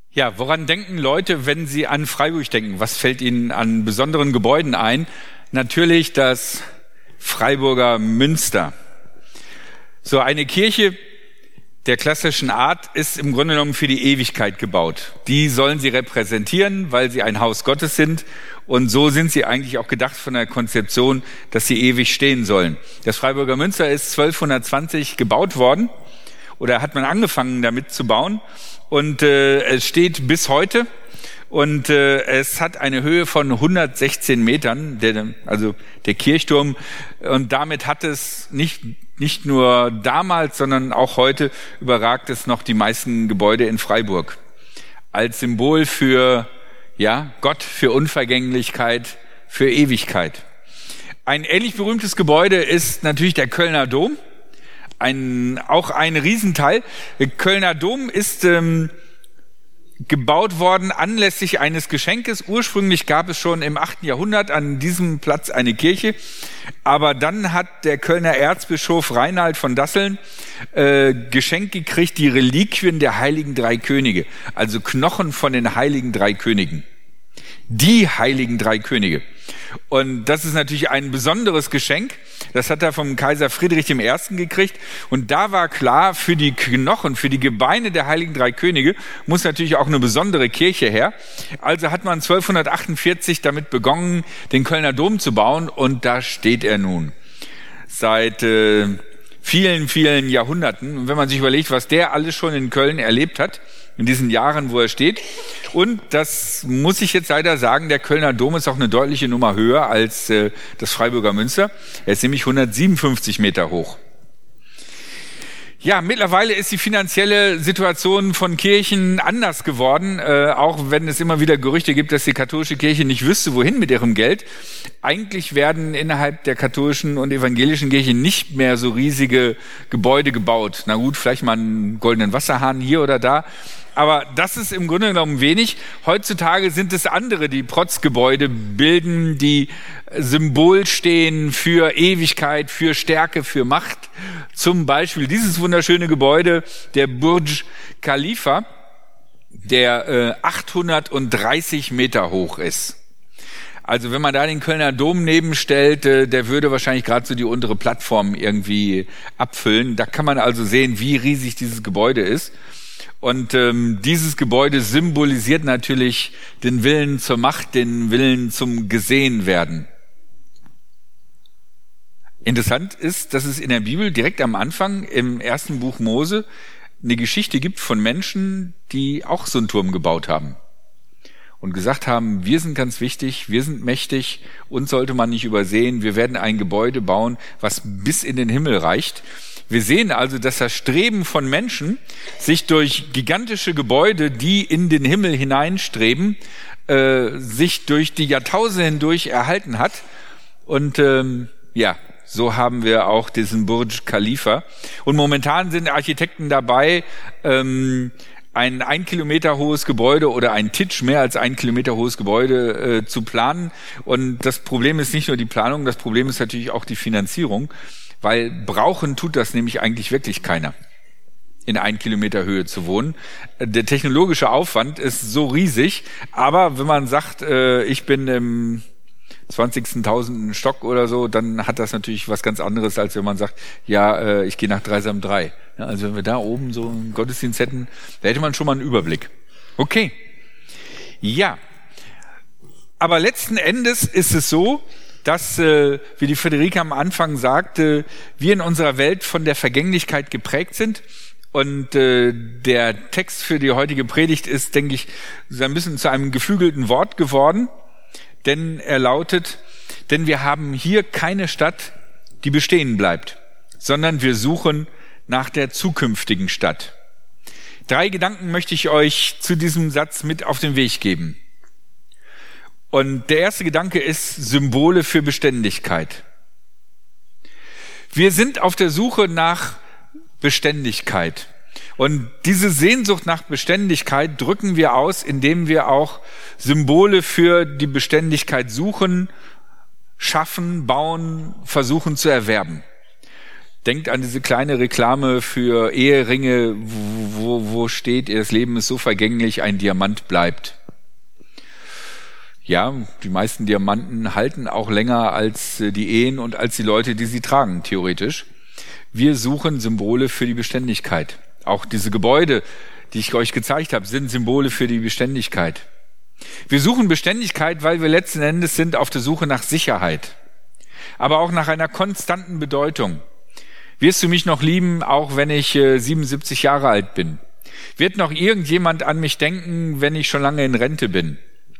Ja, woran denken Leute, wenn sie an Freiburg denken? Was fällt ihnen an besonderen Gebäuden ein? Natürlich das Freiburger Münster. So eine Kirche der klassischen Art ist im Grunde genommen für die Ewigkeit gebaut. Die sollen sie repräsentieren, weil sie ein Haus Gottes sind. Und so sind sie eigentlich auch gedacht von der Konzeption, dass sie ewig stehen sollen. Das Freiburger Münster ist 1220 gebaut worden oder hat man angefangen damit zu bauen. Und es steht bis heute und es hat eine Höhe von 116 Metern, der Kirchturm. Und damit hat es nicht nur damals, sondern auch heute überragt es noch die meisten Gebäude in Freiburg. Als Symbol für Gott, für Unvergänglichkeit, für Ewigkeit. Ein ähnlich berühmtes Gebäude ist natürlich der Kölner Dom. Auch ein Riesenteil. Der Kölner Dom ist gebaut worden anlässlich eines Geschenkes. Ursprünglich gab es schon im 8. Jahrhundert an diesem Platz eine Kirche. Aber dann hat der Kölner Erzbischof Reinhard von Dasseln geschenkt gekriegt, die Reliquien der Heiligen Drei Könige. Also Knochen von den Heiligen Drei Königen. Die Heiligen Drei Könige. Und das ist natürlich ein besonderes Geschenk. Das hat er vom Kaiser Friedrich I. gekriegt. Und da war klar, für die Knochen, für die Gebeine der Heiligen Drei Könige muss natürlich auch eine besondere Kirche her. Also hat man 1248 damit begonnen, den Kölner Dom zu bauen. Und da steht er nun. Seit vielen, vielen Jahrhunderten. Und wenn man sich überlegt, was der alles schon in Köln erlebt hat, in diesen Jahren, wo er steht. Und das muss ich jetzt leider sagen, der Kölner Dom ist auch eine deutliche Nummer höher als das Freiburger Münster. Er ist nämlich 157 Meter hoch. Ja, mittlerweile ist die finanzielle Situation von Kirchen anders geworden, auch wenn es immer wieder Gerüchte gibt, dass die katholische Kirche nicht wüsste, wohin mit ihrem Geld. Eigentlich werden innerhalb der katholischen und evangelischen Kirche nicht mehr so riesige Gebäude gebaut. Na gut, vielleicht mal einen goldenen Wasserhahn hier oder da. Aber das ist im Grunde genommen wenig. Heutzutage sind es andere, die Protzgebäude bilden, die Symbol stehen für Ewigkeit, für Stärke, für Macht. Zum Beispiel dieses wunderschöne Gebäude, der Burj Khalifa, der 830 Meter hoch ist. Also wenn man da den Kölner Dom nebenstellt, der würde wahrscheinlich gerade so die untere Plattform irgendwie abfüllen. Da kann man also sehen, wie riesig dieses Gebäude ist. Und dieses Gebäude symbolisiert natürlich den Willen zur Macht, den Willen zum Gesehenwerden. Interessant ist, dass es in der Bibel direkt am Anfang im 1. Buch Mose eine Geschichte gibt von Menschen, die auch so einen Turm gebaut haben und gesagt haben, wir sind ganz wichtig, wir sind mächtig, uns sollte man nicht übersehen, wir werden ein Gebäude bauen, was bis in den Himmel reicht. Wir sehen also, dass das Streben von Menschen sich durch gigantische Gebäude, die in den Himmel hineinstreben, sich durch die Jahrtausende hindurch erhalten hat. Und so haben wir auch diesen Burj Khalifa. Und momentan sind Architekten dabei, ein 1 Kilometer hohes Gebäude oder ein Titsch mehr als 1 Kilometer hohes Gebäude zu planen. Und das Problem ist nicht nur die Planung, das Problem ist natürlich auch die Finanzierung. Weil brauchen tut das nämlich eigentlich wirklich keiner, in 1 Kilometer Höhe zu wohnen. Der technologische Aufwand ist so riesig, aber wenn man sagt, ich bin im 20.000. Stock oder so, dann hat das natürlich was ganz anderes, als wenn man sagt, ich gehe nach Dreisam 3. Ja, also wenn wir da oben so einen Gottesdienst hätten, da hätte man schon mal einen Überblick. Okay, ja, aber letzten Endes ist es so, dass, wie die Friederike am Anfang sagte, wir in unserer Welt von der Vergänglichkeit geprägt sind. Und der Text für die heutige Predigt ist, denke ich, so ein bisschen zu einem geflügelten Wort geworden. Denn er lautet, denn wir haben hier keine Stadt, die bestehen bleibt, sondern wir suchen nach der zukünftigen Stadt. 3 Gedanken möchte ich euch zu diesem Satz mit auf den Weg geben. Und der erste Gedanke ist Symbole für Beständigkeit. Wir sind auf der Suche nach Beständigkeit. Und diese Sehnsucht nach Beständigkeit drücken wir aus, indem wir auch Symbole für die Beständigkeit suchen, schaffen, bauen, versuchen zu erwerben. Denkt an diese kleine Reklame für Eheringe, wo steht, das Leben ist so vergänglich, ein Diamant bleibt. Ja, die meisten Diamanten halten auch länger als die Ehen und als die Leute, die sie tragen, theoretisch. Wir suchen Symbole für die Beständigkeit. Auch diese Gebäude, die ich euch gezeigt habe, sind Symbole für die Beständigkeit. Wir suchen Beständigkeit, weil wir letzten Endes sind auf der Suche nach Sicherheit, aber auch nach einer konstanten Bedeutung. Wirst du mich noch lieben, auch wenn ich 77 Jahre alt bin? Wird noch irgendjemand an mich denken, wenn ich schon lange in Rente bin?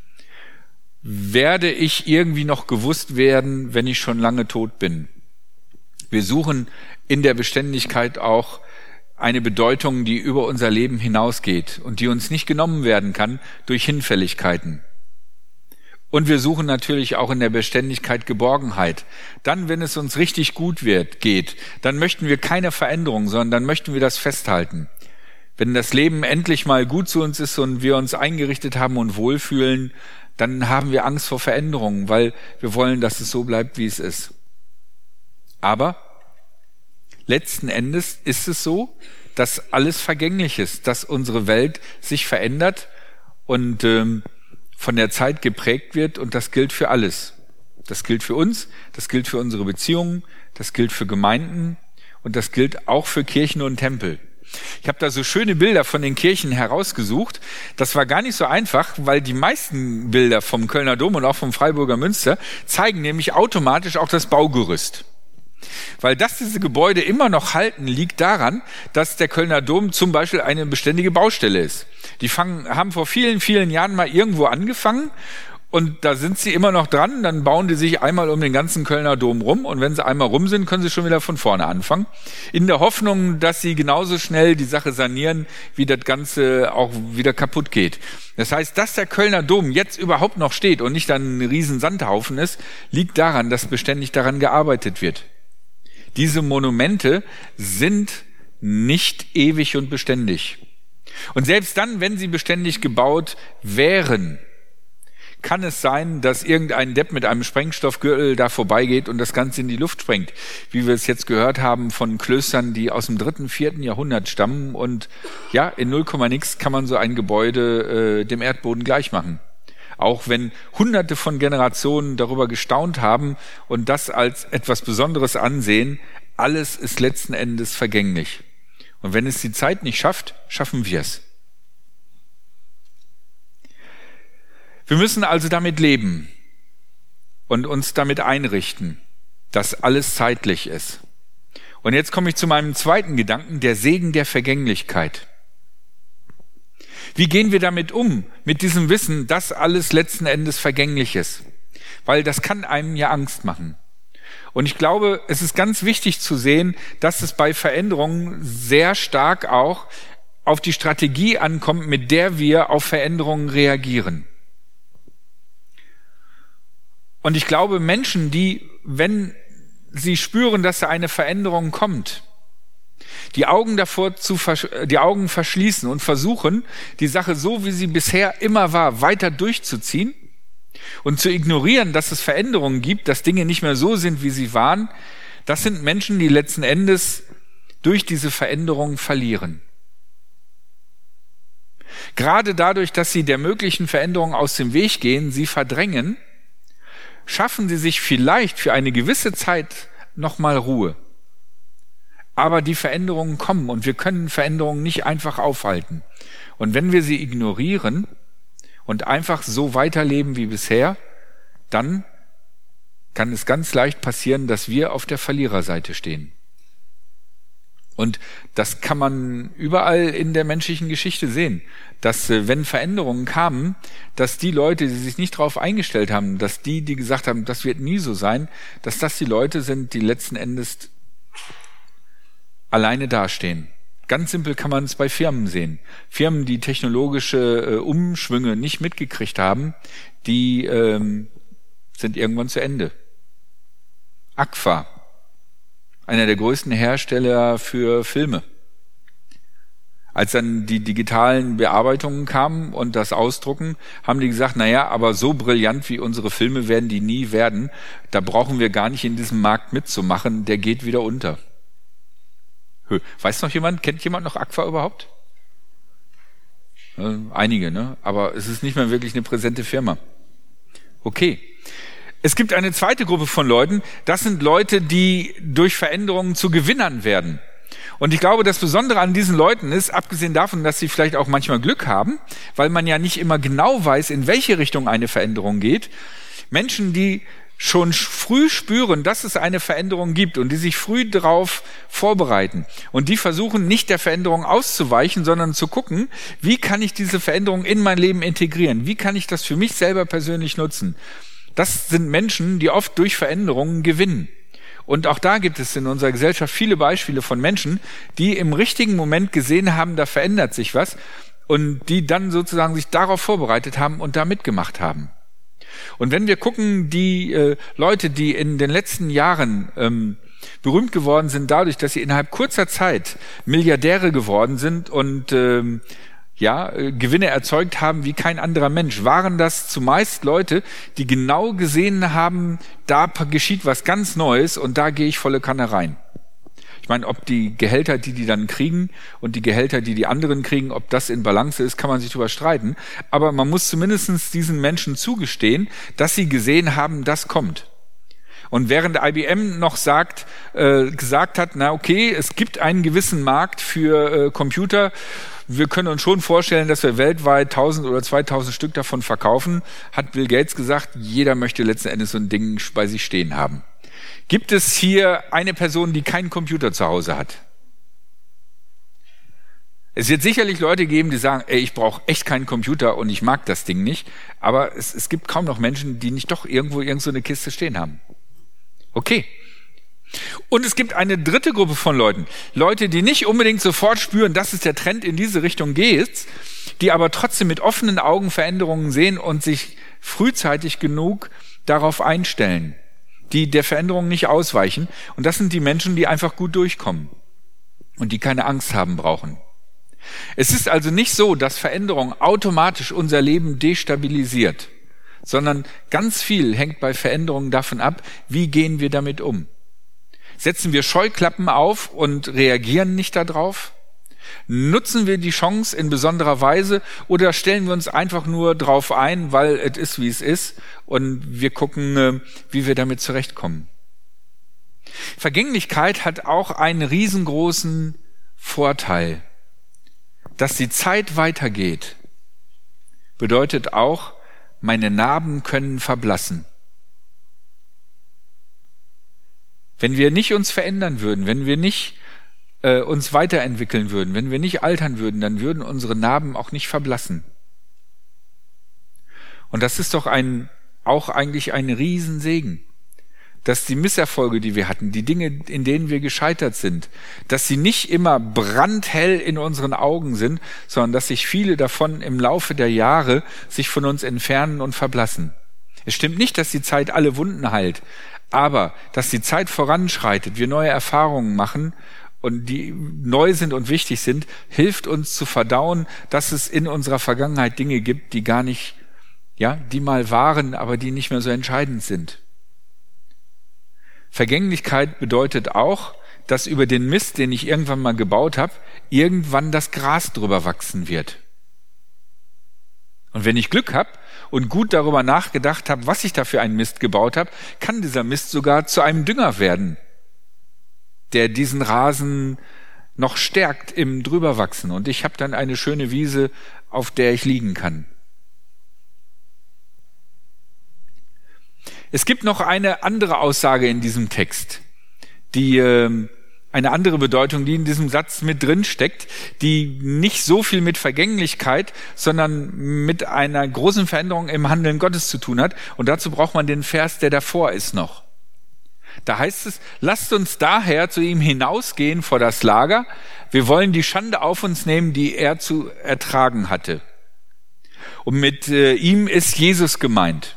Werde ich irgendwie noch gewusst werden, wenn ich schon lange tot bin? Wir suchen in der Beständigkeit auch eine Bedeutung, die über unser Leben hinausgeht und die uns nicht genommen werden kann durch Hinfälligkeiten. Und wir suchen natürlich auch in der Beständigkeit Geborgenheit. Dann, wenn es uns richtig gut geht, dann möchten wir keine Veränderung, sondern dann möchten wir das festhalten. Wenn das Leben endlich mal gut zu uns ist und wir uns eingerichtet haben und wohlfühlen, dann haben wir Angst vor Veränderungen, weil wir wollen, dass es so bleibt, wie es ist. Aber letzten Endes ist es so, dass alles vergänglich ist, dass unsere Welt sich verändert und von der Zeit geprägt wird, und das gilt für alles. Das gilt für uns, das gilt für unsere Beziehungen, das gilt für Gemeinden und das gilt auch für Kirchen und Tempel. Ich habe da so schöne Bilder von den Kirchen herausgesucht. Das war gar nicht so einfach, weil die meisten Bilder vom Kölner Dom und auch vom Freiburger Münster zeigen nämlich automatisch auch das Baugerüst. Weil dass diese Gebäude immer noch halten, liegt daran, dass der Kölner Dom zum Beispiel eine beständige Baustelle ist. Die haben vor vielen, vielen Jahren mal irgendwo angefangen und da sind sie immer noch dran. Dann bauen die sich einmal um den ganzen Kölner Dom rum und wenn sie einmal rum sind, können sie schon wieder von vorne anfangen. In der Hoffnung, dass sie genauso schnell die Sache sanieren, wie das Ganze auch wieder kaputt geht. Das heißt, dass der Kölner Dom jetzt überhaupt noch steht und nicht dann ein riesen Sandhaufen ist, liegt daran, dass beständig daran gearbeitet wird. Diese Monumente sind nicht ewig und beständig. Und selbst dann, wenn sie beständig gebaut wären, kann es sein, dass irgendein Depp mit einem Sprengstoffgürtel da vorbeigeht und das Ganze in die Luft sprengt. Wie wir es jetzt gehört haben von Klöstern, die aus dem 3., 4. Jahrhundert stammen. Und ja, in 0, nix kann man so ein Gebäude dem Erdboden gleich machen. Auch wenn Hunderte von Generationen darüber gestaunt haben und das als etwas Besonderes ansehen, alles ist letzten Endes vergänglich. Und wenn es die Zeit nicht schafft, schaffen wir es. Wir müssen also damit leben und uns damit einrichten, dass alles zeitlich ist. Und jetzt komme ich zu meinem zweiten Gedanken, der Segen der Vergänglichkeit. Wie gehen wir damit um, mit diesem Wissen, dass alles letzten Endes vergänglich ist? Weil das kann einem ja Angst machen. Und ich glaube, es ist ganz wichtig zu sehen, dass es bei Veränderungen sehr stark auch auf die Strategie ankommt, mit der wir auf Veränderungen reagieren. Und ich glaube, Menschen, die, wenn sie spüren, dass da eine Veränderung kommt, die Augen verschließen und versuchen, die Sache so, wie sie bisher immer war, weiter durchzuziehen und zu ignorieren, dass es Veränderungen gibt, dass Dinge nicht mehr so sind, wie sie waren, das sind Menschen, die letzten Endes durch diese Veränderungen verlieren. Gerade dadurch, dass sie der möglichen Veränderung aus dem Weg gehen, sie verdrängen, schaffen sie sich vielleicht für eine gewisse Zeit nochmal Ruhe. Aber die Veränderungen kommen und wir können Veränderungen nicht einfach aufhalten. Und wenn wir sie ignorieren und einfach so weiterleben wie bisher, dann kann es ganz leicht passieren, dass wir auf der Verliererseite stehen. Und das kann man überall in der menschlichen Geschichte sehen, dass wenn Veränderungen kamen, dass die Leute, die sich nicht darauf eingestellt haben, dass die gesagt haben, das wird nie so sein, dass das die Leute sind, die letzten Endes alleine dastehen. Ganz simpel kann man es bei Firmen sehen. Firmen, die technologische Umschwünge nicht mitgekriegt haben, die sind irgendwann zu Ende. Agfa, einer der größten Hersteller für Filme. Als dann die digitalen Bearbeitungen kamen und das Ausdrucken, haben die gesagt, naja, aber so brillant wie unsere Filme werden die nie werden. Da brauchen wir gar nicht in diesem Markt mitzumachen, der geht wieder unter. Weiß noch jemand, kennt jemand noch Agfa überhaupt? Einige, ne? Aber es ist nicht mehr wirklich eine präsente Firma. Okay. Es gibt eine zweite Gruppe von Leuten, das sind Leute, die durch Veränderungen zu Gewinnern werden. Und ich glaube, das Besondere an diesen Leuten ist, abgesehen davon, dass sie vielleicht auch manchmal Glück haben, weil man ja nicht immer genau weiß, in welche Richtung eine Veränderung geht, Menschen, die schon früh spüren, dass es eine Veränderung gibt und die sich früh darauf vorbereiten und die versuchen, nicht der Veränderung auszuweichen, sondern zu gucken, wie kann ich diese Veränderung in mein Leben integrieren? Wie kann ich das für mich selber persönlich nutzen? Das sind Menschen, die oft durch Veränderungen gewinnen. Und auch da gibt es in unserer Gesellschaft viele Beispiele von Menschen, die im richtigen Moment gesehen haben, da verändert sich was und die dann sozusagen sich darauf vorbereitet haben und da mitgemacht haben. Und wenn wir gucken, die Leute, die in den letzten Jahren berühmt geworden sind dadurch, dass sie innerhalb kurzer Zeit Milliardäre geworden sind und Gewinne erzeugt haben wie kein anderer Mensch, waren das zumeist Leute, die genau gesehen haben, da geschieht was ganz Neues und da gehe ich volle Kanne rein. Ich meine, ob die Gehälter, die dann kriegen und die Gehälter, die anderen kriegen, ob das in Balance ist, kann man sich drüber streiten. Aber man muss zumindest diesen Menschen zugestehen, dass sie gesehen haben, das kommt. Und während IBM noch gesagt hat, na okay, es gibt einen gewissen Markt für Computer, wir können uns schon vorstellen, dass wir weltweit 1000 oder 2000 Stück davon verkaufen, hat Bill Gates gesagt, jeder möchte letzten Endes so ein Ding bei sich stehen haben. Gibt es hier eine Person, die keinen Computer zu Hause hat? Es wird sicherlich Leute geben, die sagen, ich brauche echt keinen Computer und ich mag das Ding nicht, aber es gibt kaum noch Menschen, die nicht doch irgendwo so eine Kiste stehen haben. Okay. Und es gibt eine dritte Gruppe von Leuten, die nicht unbedingt sofort spüren, dass es der Trend in diese Richtung geht, die aber trotzdem mit offenen Augen Veränderungen sehen und sich frühzeitig genug darauf einstellen, die der Veränderung nicht ausweichen. Und das sind die Menschen, die einfach gut durchkommen und die keine Angst haben brauchen. Es ist also nicht so, dass Veränderung automatisch unser Leben destabilisiert, sondern ganz viel hängt bei Veränderungen davon ab, wie gehen wir damit um. Setzen wir Scheuklappen auf und reagieren nicht darauf? Nutzen wir die Chance in besonderer Weise oder stellen wir uns einfach nur drauf ein, weil es ist, wie es ist und wir gucken, wie wir damit zurechtkommen? Vergänglichkeit hat auch einen riesengroßen Vorteil. Dass die Zeit weitergeht, bedeutet auch, meine Narben können verblassen. Wenn wir nicht uns verändern würden, wenn wir nicht uns weiterentwickeln würden, wenn wir nicht altern würden, dann würden unsere Narben auch nicht verblassen. Und das ist doch auch eigentlich ein Riesensegen, dass die Misserfolge, die wir hatten, die Dinge, in denen wir gescheitert sind, dass sie nicht immer brandhell in unseren Augen sind, sondern dass sich viele davon im Laufe der Jahre sich von uns entfernen und verblassen. Es stimmt nicht, dass die Zeit alle Wunden heilt, aber dass die Zeit voranschreitet, wir neue Erfahrungen machen und die neu sind und wichtig sind, hilft uns zu verdauen, dass es in unserer Vergangenheit Dinge gibt, die gar nicht, die mal waren, aber die nicht mehr so entscheidend sind. Vergänglichkeit bedeutet auch, dass über den Mist, den ich irgendwann mal gebaut habe, irgendwann das Gras drüber wachsen wird. Und wenn ich Glück habe und gut darüber nachgedacht habe, was ich da für einen Mist gebaut habe, kann dieser Mist sogar zu einem Dünger werden, der diesen Rasen noch stärkt im Drüberwachsen. Und ich habe dann eine schöne Wiese, auf der ich liegen kann. Es gibt noch eine andere Aussage in diesem Text, eine andere Bedeutung, die in diesem Satz mit drin steckt, die nicht so viel mit Vergänglichkeit, sondern mit einer großen Veränderung im Handeln Gottes zu tun hat. Und dazu braucht man den Vers, der davor ist noch. Da heißt es, lasst uns daher zu ihm hinausgehen vor das Lager. Wir wollen die Schande auf uns nehmen, die er zu ertragen hatte. Und mit ihm ist Jesus gemeint.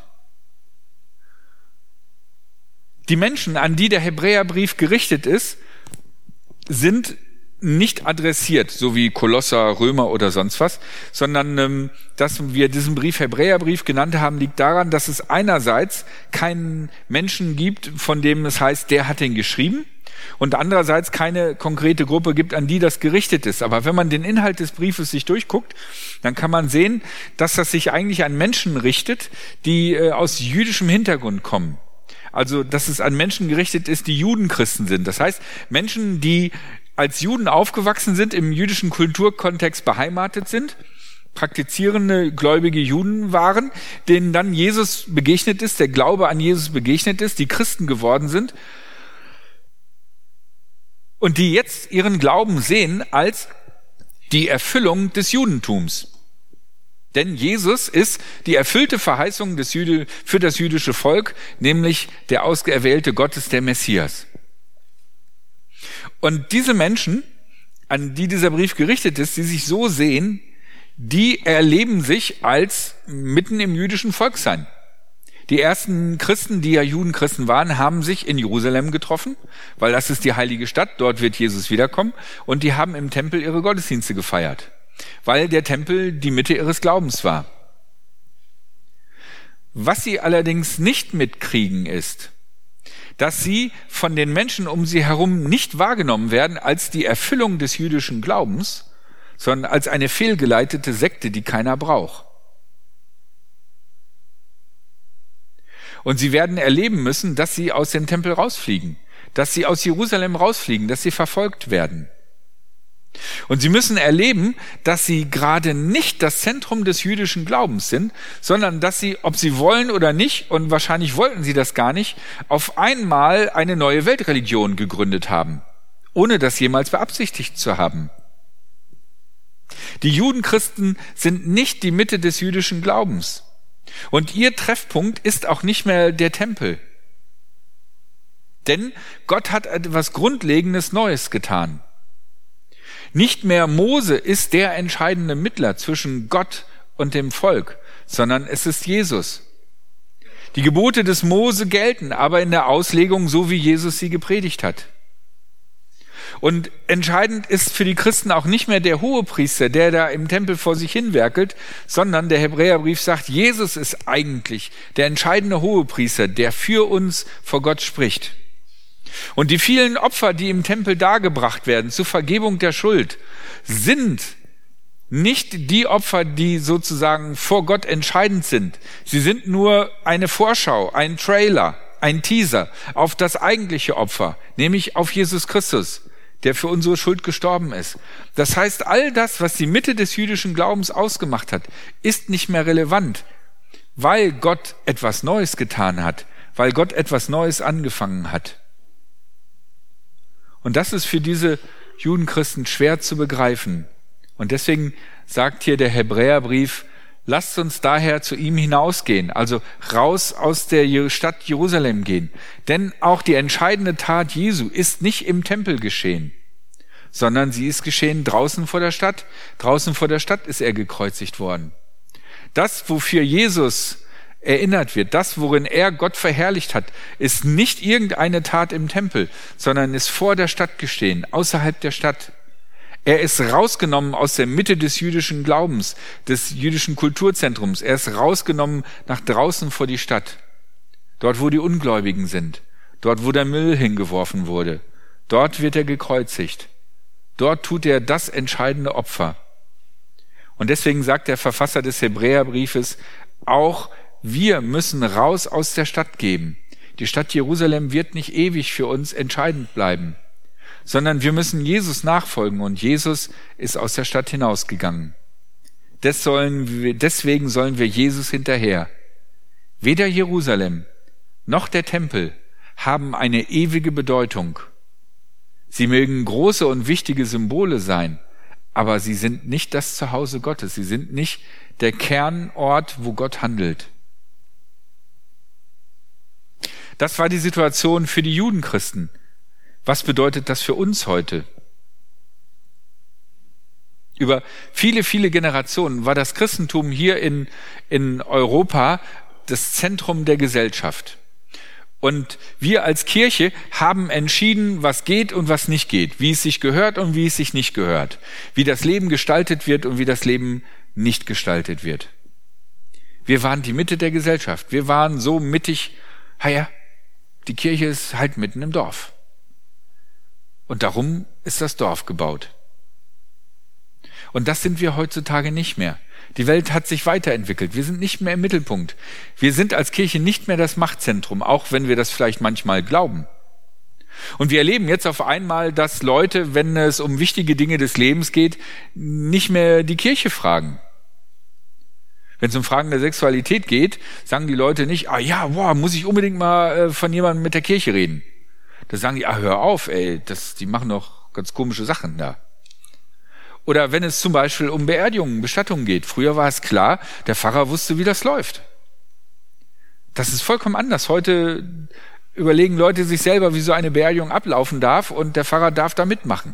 Die Menschen, an die der Hebräerbrief gerichtet ist, sind nicht adressiert, so wie Kolosser, Römer oder sonst was, sondern dass wir diesen Brief Hebräerbrief genannt haben, liegt daran, dass es einerseits keinen Menschen gibt, von dem es heißt, der hat ihn geschrieben, und andererseits keine konkrete Gruppe gibt, an die das gerichtet ist. Aber wenn man den Inhalt des Briefes sich durchguckt, dann kann man sehen, dass das sich eigentlich an Menschen richtet, die aus jüdischem Hintergrund kommen. Also, dass es an Menschen gerichtet ist, die Judenchristen sind. Das heißt, Menschen, die als Juden aufgewachsen sind, im jüdischen Kulturkontext beheimatet sind, praktizierende, gläubige Juden waren, denen dann Jesus begegnet ist, der Glaube an Jesus begegnet ist, die Christen geworden sind und die jetzt ihren Glauben sehen als die Erfüllung des Judentums. Denn Jesus ist die erfüllte Verheißung für das jüdische Volk, nämlich der ausgewählte Gottes, der Messias. Und diese Menschen, an die dieser Brief gerichtet ist, die sich so sehen, die erleben sich als mitten im jüdischen Volk sein. Die ersten Christen, die ja Judenchristen waren, haben sich in Jerusalem getroffen, weil das ist die heilige Stadt, dort wird Jesus wiederkommen, und die haben im Tempel ihre Gottesdienste gefeiert, weil der Tempel die Mitte ihres Glaubens war. Was sie allerdings nicht mitkriegen ist, dass sie von den Menschen um sie herum nicht wahrgenommen werden als die Erfüllung des jüdischen Glaubens, sondern als eine fehlgeleitete Sekte, die keiner braucht. Und sie werden erleben müssen, dass sie aus dem Tempel rausfliegen, dass sie aus Jerusalem rausfliegen, dass sie verfolgt werden. Und sie müssen erleben, dass sie gerade nicht das Zentrum des jüdischen Glaubens sind, sondern dass sie, ob sie wollen oder nicht, und wahrscheinlich wollten sie das gar nicht, auf einmal eine neue Weltreligion gegründet haben, ohne das jemals beabsichtigt zu haben. Die Judenchristen sind nicht die Mitte des jüdischen Glaubens. Und ihr Treffpunkt ist auch nicht mehr der Tempel. Denn Gott hat etwas Grundlegendes Neues getan. Nicht mehr Mose ist der entscheidende Mittler zwischen Gott und dem Volk, sondern es ist Jesus. Die Gebote des Mose gelten, aber in der Auslegung so, wie Jesus sie gepredigt hat. Und entscheidend ist für die Christen auch nicht mehr der Hohepriester, der da im Tempel vor sich hinwerkelt, sondern der Hebräerbrief sagt, Jesus ist eigentlich der entscheidende Hohepriester, der für uns vor Gott spricht. Und die vielen Opfer, die im Tempel dargebracht werden zur Vergebung der Schuld, sind nicht die Opfer, die sozusagen vor Gott entscheidend sind. Sie sind nur eine Vorschau, ein Trailer, ein Teaser auf das eigentliche Opfer, nämlich auf Jesus Christus, der für unsere Schuld gestorben ist. Das heißt, all das, was die Mitte des jüdischen Glaubens ausgemacht hat, ist nicht mehr relevant, weil Gott etwas Neues getan hat, weil Gott etwas Neues angefangen hat. Und das ist für diese Judenchristen schwer zu begreifen. Und deswegen sagt hier der Hebräerbrief, lasst uns daher zu ihm hinausgehen, also raus aus der Stadt Jerusalem gehen. Denn auch die entscheidende Tat Jesu ist nicht im Tempel geschehen, sondern sie ist geschehen draußen vor der Stadt. Draußen vor der Stadt ist er gekreuzigt worden. Das, wofür Jesus erinnert wird, das, worin er Gott verherrlicht hat, ist nicht irgendeine Tat im Tempel, sondern ist vor der Stadt geschehen, außerhalb der Stadt. Er ist rausgenommen aus der Mitte des jüdischen Glaubens, des jüdischen Kulturzentrums. Er ist rausgenommen nach draußen vor die Stadt. Dort, wo die Ungläubigen sind. Dort, wo der Müll hingeworfen wurde. Dort wird er gekreuzigt. Dort tut er das entscheidende Opfer. Und deswegen sagt der Verfasser des Hebräerbriefes, auch wir müssen raus aus der Stadt gehen. Die Stadt Jerusalem wird nicht ewig für uns entscheidend bleiben, sondern wir müssen Jesus nachfolgen, und Jesus ist aus der Stadt hinausgegangen. Deswegen sollen wir Jesus hinterher. Weder Jerusalem noch der Tempel haben eine ewige Bedeutung. Sie mögen große und wichtige Symbole sein, aber sie sind nicht das Zuhause Gottes. Sie sind nicht der Kernort, wo Gott handelt. Das war die Situation für die Judenchristen. Was bedeutet das für uns heute? Über viele, viele Generationen war das Christentum hier in Europa das Zentrum der Gesellschaft. Und wir als Kirche haben entschieden, was geht und was nicht geht, wie es sich gehört und wie es sich nicht gehört, wie das Leben gestaltet wird und wie das Leben nicht gestaltet wird. Wir waren die Mitte der Gesellschaft. Wir waren so mittig, die Kirche ist halt mitten im Dorf. Und darum ist das Dorf gebaut. Und das sind wir heutzutage nicht mehr. Die Welt hat sich weiterentwickelt. Wir sind nicht mehr im Mittelpunkt. Wir sind als Kirche nicht mehr das Machtzentrum, auch wenn wir das vielleicht manchmal glauben. Und wir erleben jetzt auf einmal, dass Leute, wenn es um wichtige Dinge des Lebens geht, nicht mehr die Kirche fragen. Wenn es um Fragen der Sexualität geht, sagen die Leute nicht, muss ich unbedingt mal von jemandem mit der Kirche reden. Da sagen die, hör auf, die machen doch ganz komische Sachen da. Oder wenn es zum Beispiel um Beerdigungen, Bestattungen geht. Früher war es klar, der Pfarrer wusste, wie das läuft. Das ist vollkommen anders. Heute überlegen Leute sich selber, wie so eine Beerdigung ablaufen darf, und der Pfarrer darf da mitmachen.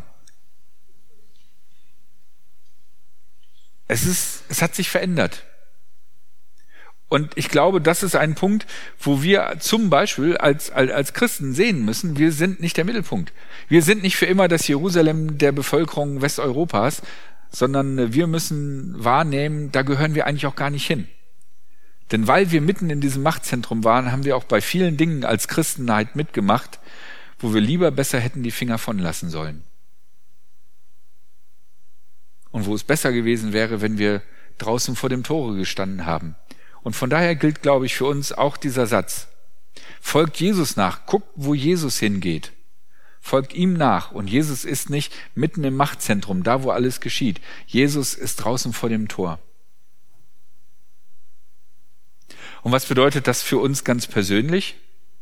Es hat sich verändert. Und ich glaube, das ist ein Punkt, wo wir zum Beispiel als Christen sehen müssen, wir sind nicht der Mittelpunkt. Wir sind nicht für immer das Jerusalem der Bevölkerung Westeuropas, sondern wir müssen wahrnehmen, da gehören wir eigentlich auch gar nicht hin. Denn weil wir mitten in diesem Machtzentrum waren, haben wir auch bei vielen Dingen als Christenheit mitgemacht, wo wir lieber besser hätten die Finger von lassen sollen. Und wo es besser gewesen wäre, wenn wir draußen vor dem Tore gestanden haben. Und von daher gilt, glaube ich, für uns auch dieser Satz. Folgt Jesus nach, guckt, wo Jesus hingeht. Folgt ihm nach. Und Jesus ist nicht mitten im Machtzentrum, da wo alles geschieht. Jesus ist draußen vor dem Tor. Und was bedeutet das für uns ganz persönlich?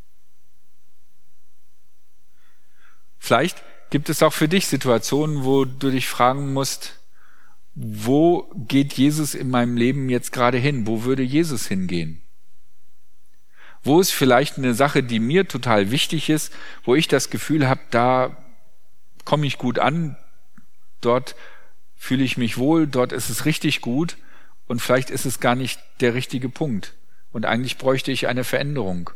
Vielleicht gibt es auch für dich Situationen, wo du dich fragen musst, wo geht Jesus in meinem Leben jetzt gerade hin? Wo würde Jesus hingehen? Wo ist vielleicht eine Sache, die mir total wichtig ist, wo ich das Gefühl habe, da komme ich gut an, dort fühle ich mich wohl, dort ist es richtig gut, und vielleicht ist es gar nicht der richtige Punkt und eigentlich bräuchte ich eine Veränderung.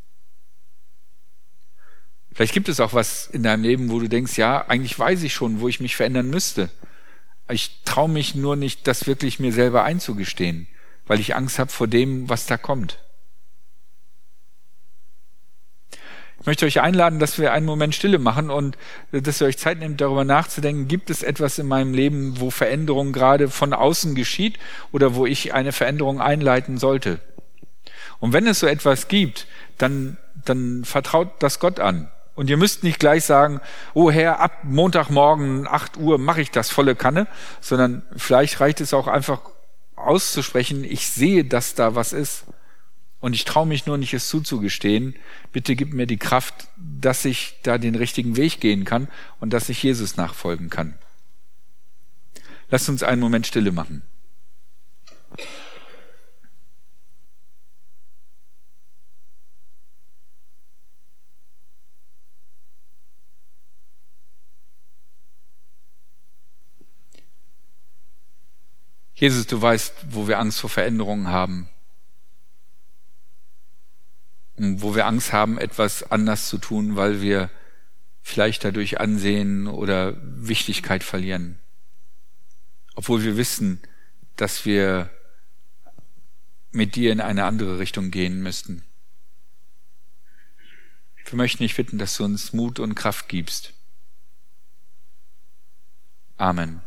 Vielleicht gibt es auch was in deinem Leben, wo du denkst, ja, eigentlich weiß ich schon, wo ich mich verändern müsste. Ich traue mich nur nicht, das wirklich mir selber einzugestehen, weil ich Angst habe vor dem, was da kommt. Ich möchte euch einladen, dass wir einen Moment Stille machen und dass ihr euch Zeit nehmt, darüber nachzudenken, gibt es etwas in meinem Leben, wo Veränderung gerade von außen geschieht oder wo ich eine Veränderung einleiten sollte. Und wenn es so etwas gibt, dann vertraut das Gott an. Und ihr müsst nicht gleich sagen, oh Herr, ab Montagmorgen 8 Uhr mache ich das volle Kanne, sondern vielleicht reicht es auch einfach auszusprechen, ich sehe, dass da was ist und ich traue mich nur nicht, es zuzugestehen. Bitte gib mir die Kraft, dass ich da den richtigen Weg gehen kann und dass ich Jesus nachfolgen kann. Lasst uns einen Moment Stille machen. Jesus, du weißt, wo wir Angst vor Veränderungen haben. Und wo wir Angst haben, etwas anders zu tun, weil wir vielleicht dadurch Ansehen oder Wichtigkeit verlieren. Obwohl wir wissen, dass wir mit dir in eine andere Richtung gehen müssten. Wir möchten dich bitten, dass du uns Mut und Kraft gibst. Amen.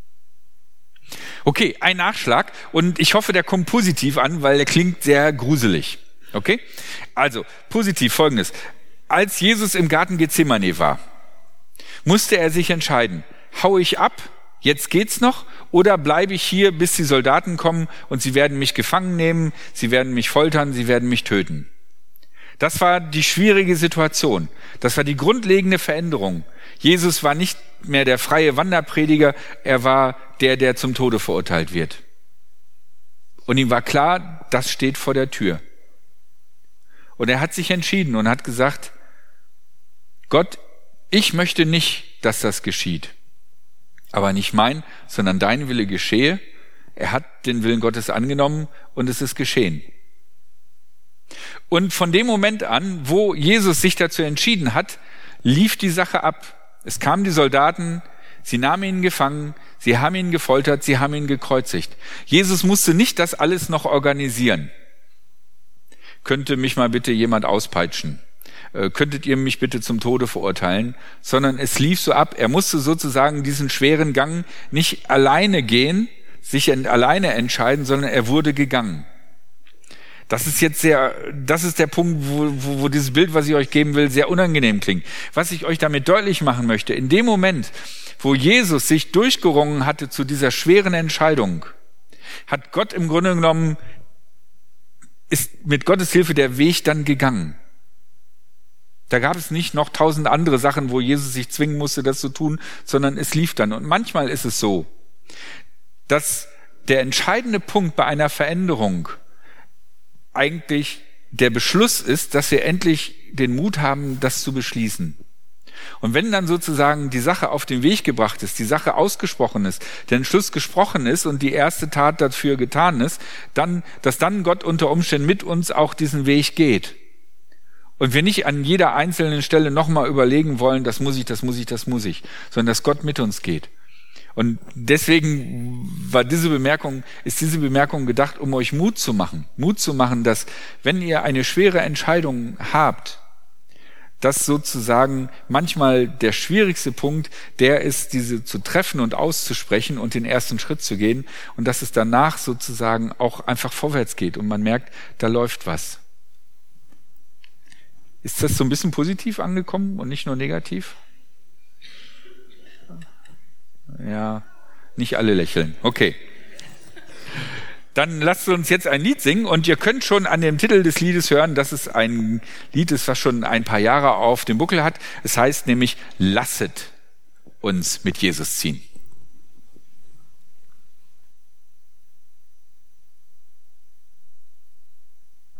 Okay, ein Nachschlag, und ich hoffe, der kommt positiv an, weil der klingt sehr gruselig. Okay? Also, positiv Folgendes. Als Jesus im Garten Gethsemane war, musste er sich entscheiden, hau ich ab, jetzt geht's noch, oder bleibe ich hier, bis die Soldaten kommen und sie werden mich gefangen nehmen, sie werden mich foltern, sie werden mich töten. Das war die schwierige Situation. Das war die grundlegende Veränderung. Jesus war nicht mehr der freie Wanderprediger, er war der zum Tode verurteilt wird. Und ihm war klar, das steht vor der Tür. Und er hat sich entschieden und hat gesagt, Gott, ich möchte nicht, dass das geschieht. Aber nicht mein, sondern dein Wille geschehe. Er hat den Willen Gottes angenommen und es ist geschehen. Und von dem Moment an, wo Jesus sich dazu entschieden hat, lief die Sache ab. Es kamen die Soldaten, sie nahmen ihn gefangen, sie haben ihn gefoltert, sie haben ihn gekreuzigt. Jesus musste nicht das alles noch organisieren. Könnte mich mal bitte jemand auspeitschen? Könntet ihr mich bitte zum Tode verurteilen? Sondern es lief so ab. Er musste sozusagen diesen schweren Gang nicht alleine gehen, sich alleine entscheiden, sondern er wurde gegangen. Das ist der Punkt, wo dieses Bild, was ich euch geben will, sehr unangenehm klingt. Was ich euch damit deutlich machen möchte, in dem Moment, wo Jesus sich durchgerungen hatte zu dieser schweren Entscheidung, hat Gott im Grunde genommen, ist mit Gottes Hilfe der Weg dann gegangen. Da gab es nicht noch 1000 andere Sachen, wo Jesus sich zwingen musste, das zu tun, sondern es lief dann. Und manchmal ist es so, dass der entscheidende Punkt bei einer Veränderung eigentlich der Beschluss ist, dass wir endlich den Mut haben, das zu beschließen. Und wenn dann sozusagen die Sache auf den Weg gebracht ist, die Sache ausgesprochen ist, der Entschluss gesprochen ist und die erste Tat dafür getan ist, dass dann Gott unter Umständen mit uns auch diesen Weg geht. Und wir nicht an jeder einzelnen Stelle nochmal überlegen wollen, das muss ich, sondern dass Gott mit uns geht. Und deswegen ist diese Bemerkung gedacht, um euch Mut zu machen, dass wenn ihr eine schwere Entscheidung habt, dass sozusagen manchmal der schwierigste Punkt, der ist, diese zu treffen und auszusprechen und den ersten Schritt zu gehen und dass es danach sozusagen auch einfach vorwärts geht und man merkt, da läuft was. Ist das so ein bisschen positiv angekommen und nicht nur negativ? Ja, nicht alle lächeln. Okay. Dann lasst uns jetzt ein Lied singen und ihr könnt schon an dem Titel des Liedes hören, dass es ein Lied ist, was schon ein paar Jahre auf dem Buckel hat. Es heißt nämlich, lasset uns mit Jesus ziehen.